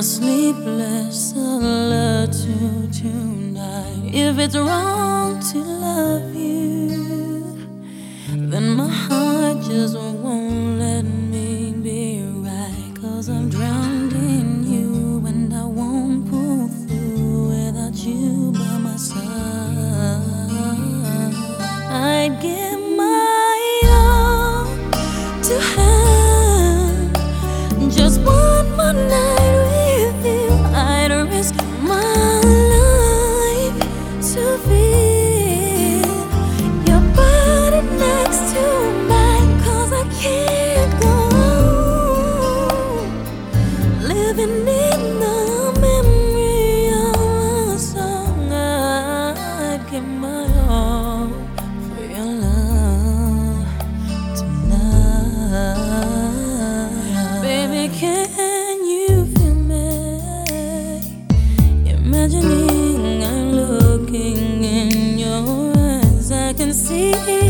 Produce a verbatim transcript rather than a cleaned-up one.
sleepless solitude tonight. If it's wrong to love you, then my heart just won't let me be right. Cause I'm drowned in you and I won't pull through without you by my side. I'd give my all to have just one more night with you. I'd risk my life to feel your body next to mine. Cause I can't go on living in the memory of a song. I'd give my all for your love tonight. Baby, can you feel me? Imagining I'm looking in your eyes, I can see